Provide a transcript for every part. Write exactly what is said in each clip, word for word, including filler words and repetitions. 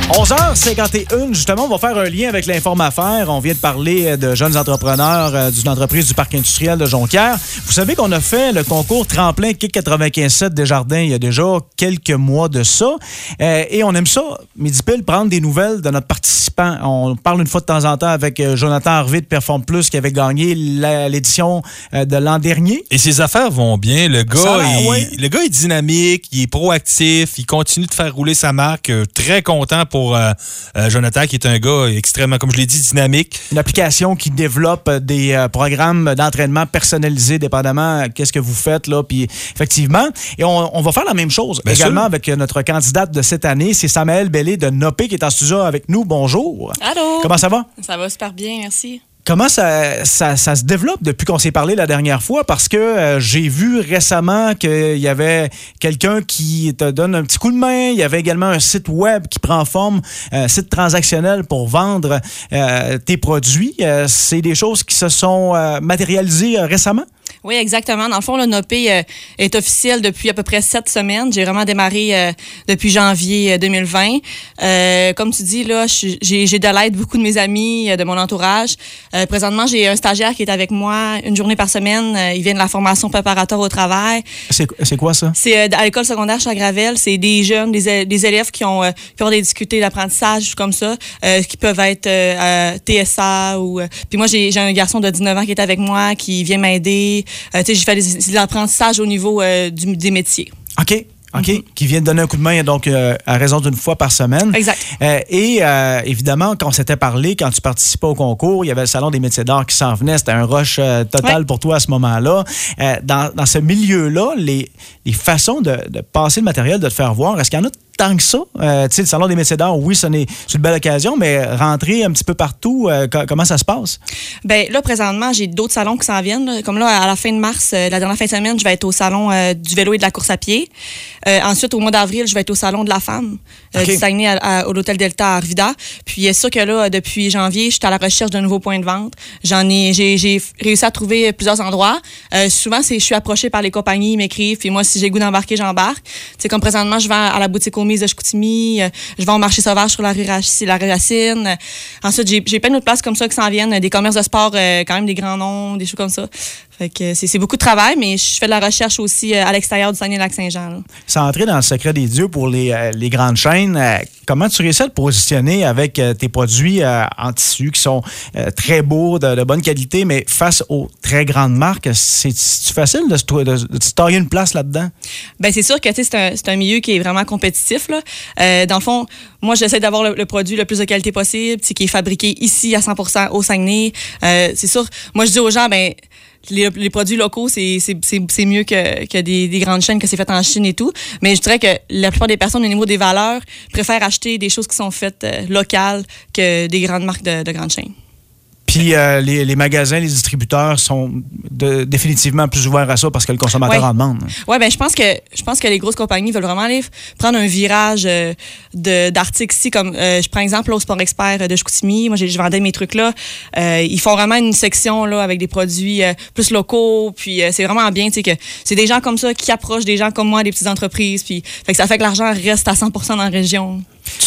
onze heures cinquante et une, justement, on va faire un lien avec l'Informe-Affaires. On vient de parler de jeunes entrepreneurs euh, d'une entreprise du Parc industriel de Jonquière. Vous savez qu'on a fait le concours Tremplin Kick quatre-vingt-quinze sept Desjardins il y a déjà quelques mois de ça. Euh, et on aime ça, midi pile, prendre des nouvelles de notre participant. On parle une fois de temps en temps avec euh, Jonathan Harvey de Perform Plus qui avait gagné la, l'édition euh, de l'an dernier. Et ses affaires vont bien. Le gars, Ça, il, ouais. le gars est dynamique, il est proactif, il continue de faire rouler sa marque. Euh, très content pour pour euh, euh, Jonathan, qui est un gars extrêmement, comme je l'ai dit, dynamique. Une application qui développe des euh, programmes d'entraînement personnalisés, dépendamment de qu'est-ce que vous faites, là. Puis, effectivement, et on, on va faire la même chose Bien également sûr. avec notre candidate de cette année. C'est Samaëlle Bellé de Nopé qui est en studio avec nous. Bonjour. Allô. Comment ça va? Ça va super bien, merci. Comment ça, ça, ça se développe depuis qu'on s'est parlé la dernière fois? Parce que euh, j'ai vu récemment qu'il y avait quelqu'un qui te donne un petit coup de main. Il y avait également un site web qui prend forme, un site transactionnel pour vendre euh, tes produits. Euh, c'est des choses qui se sont euh, matérialisées euh, récemment? Oui, exactement. Dans le fond, le Nopé euh, est officiel depuis à peu près sept semaines. J'ai vraiment démarré euh, depuis janvier deux mille vingt. Euh, comme tu dis, là, j'ai, j'ai de l'aide beaucoup de mes amis, euh, de mon entourage. Euh, présentement, j'ai un stagiaire qui est avec moi une journée par semaine. Euh, il vient de la formation préparatoire au travail. C'est, c'est quoi ça? C'est euh, à l'école secondaire Chagravel. C'est des jeunes, des, des élèves qui ont, euh, qui ont des difficultés d'apprentissage comme ça, euh, qui peuvent être euh, T S A ou. Euh, puis moi, j'ai, j'ai un garçon de dix-neuf ans qui est avec moi, qui vient m'aider. Euh, tu sais, j'ai fait des, des apprentissages au niveau euh, du, des métiers. OK. OK, Mm-hmm. qui vient de donner un coup de main donc euh, à raison d'une fois par semaine. Exact. Euh, et euh, évidemment, quand on s'était parlé, quand tu participais au concours, il y avait le Salon des métiers d'art qui s'en venait. C'était un rush euh, total ouais. pour toi à ce moment-là. Euh, dans, dans ce milieu-là, les, les façons de, de passer le matériel, de te faire voir, est-ce qu'il y en a tant que ça? Euh, tu sais, le Salon des métiers d'art, oui, ce n'est, c'est une belle occasion, mais rentrer un petit peu partout, euh, co- comment ça se passe? Bien, là, présentement, j'ai d'autres salons qui s'en viennent. Là. Comme là, à la fin de mars, euh, la dernière fin de semaine, je vais être au Salon euh, du vélo et de la course à pied. Euh, ensuite, au mois d'avril, je vais être au Salon de la femme euh, Okay. du Saguenay à, à, au l'Hôtel Delta à Arvida. Puis, c'est sûr que là, depuis janvier, je suis à la recherche d'un nouveau point de vente. J'en ai, j'ai, j'ai réussi à trouver plusieurs endroits. Euh, souvent, c'est, je suis approchée par les compagnies, ils m'écrivent. Puis moi, si j'ai le goût d'embarquer, j'embarque. C'est comme présentement, je vais à la boutique aux mises de Chicoutimi. Euh, je vais au marché sauvage sur la rue, Rac- la rue Racine. Euh, ensuite, j'ai, j'ai plein d'autres places comme ça qui s'en viennent. Des commerces de sport, euh, quand même des grands noms, des choses comme ça. Fait que c'est, c'est beaucoup de travail, mais je fais de la recherche aussi euh, à l'extérieur du Saguenay-Lac-Saint-Jean. Là. Sans entrer dans le secret des dieux pour les, euh, les grandes chaînes, euh, comment tu réussis à te positionner avec euh, tes produits euh, en tissu qui sont euh, très beaux, de, de bonne qualité, mais face aux très grandes marques, c'est, c'est facile de se, de, de se tailler une place là-dedans? Ben c'est sûr que tu sais, c'est un, c'est un milieu qui est vraiment compétitif. Là. Euh, dans le fond, moi, j'essaie d'avoir le, le produit le plus de qualité possible, qui est fabriqué ici à cent pour cent au Saguenay. Euh, c'est sûr, moi, je dis aux gens, ben Les, les produits locaux, c'est, c'est, c'est, c'est mieux que, que des, des grandes chaînes, que c'est fait en Chine et tout. Mais je dirais que la plupart des personnes, au niveau des valeurs, préfèrent acheter des choses qui sont faites euh, locales que des grandes marques de, de grandes chaînes. Puis euh, les, les magasins, les distributeurs sont de, définitivement plus ouverts à ça parce que le consommateur ouais. en demande. Oui, ben je pense que je pense que les grosses compagnies veulent vraiment aller prendre un virage euh, de, d'articles ici. Comme euh, je prends exemple là, au Sport Expert de Chicoutimi. Moi, j'ai, je vendais mes trucs là. Euh, ils font vraiment une section là avec des produits euh, plus locaux. Puis euh, c'est vraiment bien, tu sais, que c'est des gens comme ça qui approchent des gens comme moi, des petites entreprises. Puis fait que ça fait que l'argent reste à cent pour cent dans la région.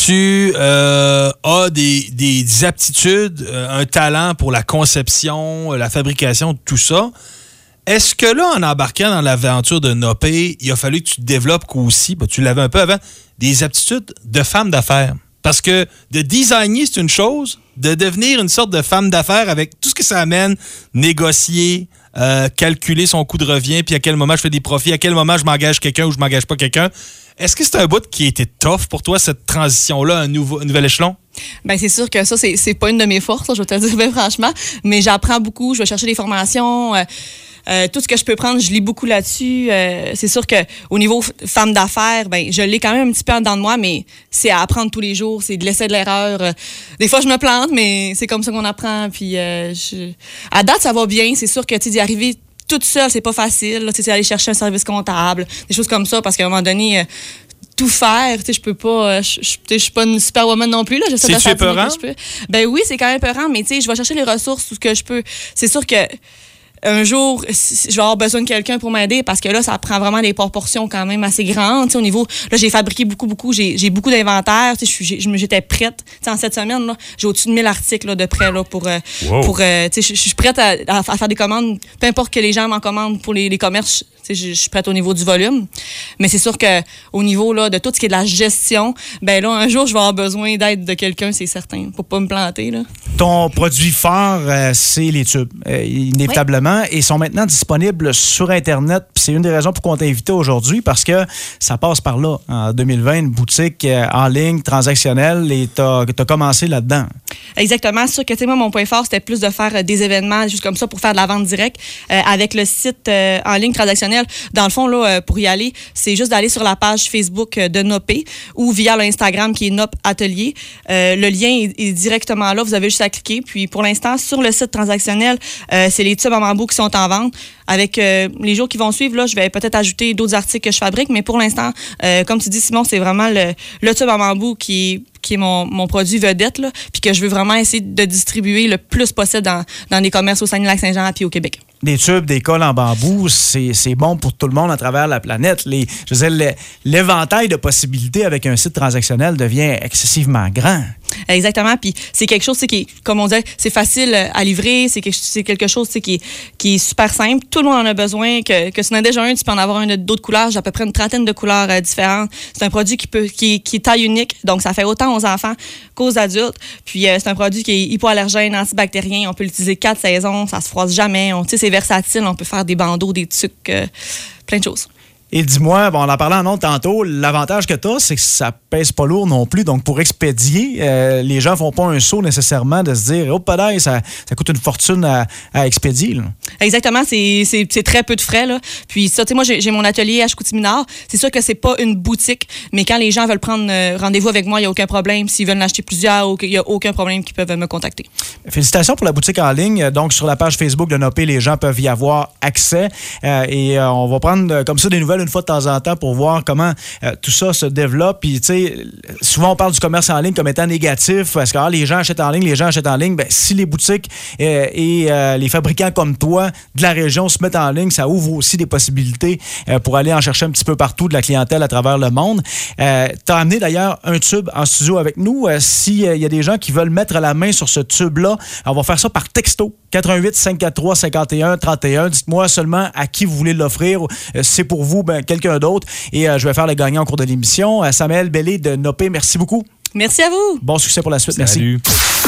Tu euh, as des, des aptitudes, euh, un talent pour la conception, la fabrication, tout ça. Est-ce que là, en embarquant dans l'aventure de Nopé, il a fallu que tu développes aussi, ben, tu l'avais un peu avant, des aptitudes de femme d'affaires? Parce que de designer, c'est une chose, de devenir une sorte de femme d'affaires avec tout ce que ça amène, négocier, euh, calculer son coût de revient, puis à quel moment je fais des profits, à quel moment je m'engage quelqu'un ou je m'engage pas quelqu'un. Est-ce que c'est un bout qui a été tough pour toi, cette transition-là, un, nouveau, un nouvel échelon? Bien, c'est sûr que ça, c'est, c'est pas une de mes forces, là, je vais te le dire bien franchement, mais j'apprends beaucoup, je vais chercher des formations. Euh, Euh, tout ce que je peux prendre, je lis beaucoup là-dessus. Euh, c'est sûr que au niveau f- femme d'affaires, ben je l'ai quand même un petit peu en dedans de moi, mais c'est à apprendre tous les jours, c'est de l'essai de l'erreur. Euh, des fois, je me plante, mais c'est comme ça qu'on apprend. Puis euh, je... à date, ça va bien. C'est sûr que tu sais, d'y arriver toute seule, c'est pas facile. Là, tu sais, c'est aller chercher un service comptable, des choses comme ça, parce qu'à un moment donné. Euh, tout faire, tu sais, je peux pas, je je suis pas une superwoman non plus là, j'essaie de faire épeurant? ce que je peux. Ben oui, c'est quand même épeurant, mais tu sais, je vais chercher les ressources tout ce que je peux. C'est sûr que un jour, je vais avoir besoin de quelqu'un pour m'aider parce que là, ça prend vraiment des proportions quand même assez grandes. T'sais, au niveau, là, j'ai fabriqué beaucoup, beaucoup, j'ai, j'ai beaucoup d'inventaire. J'étais prête. T'sais, en cette semaine, là, j'ai au-dessus de mille articles là, de prêt là, pour. Euh, wow. pour euh, je suis prête à, à faire des commandes, peu importe que les gens m'en commandent pour les, les commerces. Je suis prête au niveau du volume. Mais c'est sûr qu'au niveau là, de tout ce qui est de la gestion, ben là, un jour, je vais avoir besoin d'aide de quelqu'un, c'est certain, pour pas me planter. Là. Ton produit phare, euh, c'est les tubes, euh, inévitablement. Oui. Et sont maintenant disponibles sur Internet. Puis c'est une des raisons pour qu'on t'a invité aujourd'hui, parce que ça passe par là. En deux mille vingt, une boutique euh, en ligne, transactionnelle, et tu as commencé là-dedans. Exactement. C'est sûr que moi, mon point fort, c'était plus de faire euh, des événements, juste comme ça, pour faire de la vente directe. Euh, avec le site euh, en ligne transactionnel, dans le fond, là, euh, pour y aller, c'est juste d'aller sur la page Facebook euh, de Nopé ou via l'Instagram qui est Nop Atelier. Euh, le lien est, est directement là. Vous avez juste à cliquer. Puis pour l'instant, sur le site transactionnel, euh, c'est les tubes en bambou qui sont en vente. Avec euh, les jours qui vont suivre, là, je vais peut-être ajouter d'autres articles que je fabrique, mais pour l'instant, euh, comme tu dis, Simon, c'est vraiment le, le tube en bambou qui est, qui est mon, mon produit vedette, là, puis que je veux vraiment essayer de distribuer le plus possible dans, dans les commerces au Saguenay-Lac-Saint-Jean et au Québec. Des tubes, des cols en bambou, c'est, c'est bon pour tout le monde à travers la planète. Les, je veux dire, l'éventail de possibilités avec un site transactionnel devient excessivement grand. Exactement. Puis c'est quelque chose qui est, comme on dit, c'est facile à livrer. C'est quelque, c'est quelque chose qui est, qui est super simple. Tout le monde en a besoin. Que, que si tu en as déjà un, tu peux en avoir un d'autres couleurs. J'ai à peu près une trentaine de couleurs euh, différentes. C'est un produit qui, peut, qui, qui est taille unique. Donc, ça fait autant aux enfants qu'aux adultes. Puis, euh, c'est un produit qui est hypoallergène, antibactérien. On peut l'utiliser quatre saisons. Ça se froisse jamais. On, c'est versatile. On peut faire des bandeaux, des tucs, euh, plein de choses. Et dis-moi, bon, on en parlait en ondes tantôt, l'avantage que tu as, c'est que ça pèse pas lourd non plus. Donc, pour expédier, euh, les gens font pas un saut nécessairement de se dire « Oh, padai, ça, ça coûte une fortune à, à expédier. » Exactement, c'est, c'est, c'est très peu de frais. Là. Puis ça, tu sais, moi, j'ai, j'ai mon atelier à Chicoutimi-Nord. C'est sûr que c'est pas une boutique, mais quand les gens veulent prendre euh, rendez-vous avec moi, il n'y a aucun problème. S'ils veulent en acheter plusieurs, il n'y a aucun problème qu'ils peuvent me contacter. Félicitations pour la boutique en ligne. Donc, sur la page Facebook de Nopé, les gens peuvent y avoir accès. Euh, et euh, on va prendre euh, comme ça des nouvelles une fois de temps en temps pour voir comment euh, tout ça se développe. Puis, tu sais, souvent on parle du commerce en ligne comme étant négatif parce que ah, les gens achètent en ligne, les gens achètent en ligne. Ben, si les boutiques euh, et euh, les fabricants comme toi de la région se mettent en ligne, ça ouvre aussi des possibilités euh, pour aller en chercher un petit peu partout de la clientèle à travers le monde. Euh, tu as amené d'ailleurs un tube en studio avec nous. Euh, S'il euh, y a des gens qui veulent mettre la main sur ce tube-là, on va faire ça par texto. quatre un huit, cinq quatre trois, cinq un, trois un. Dites-moi seulement à qui vous voulez l'offrir. Euh, si c'est pour vous, ben, quelqu'un d'autre. Et euh, je vais faire le gagnant au cours de l'émission. Euh, Samuel Bellé de Nopé, merci beaucoup. Merci à vous. Bon succès pour la suite. Salut. Merci.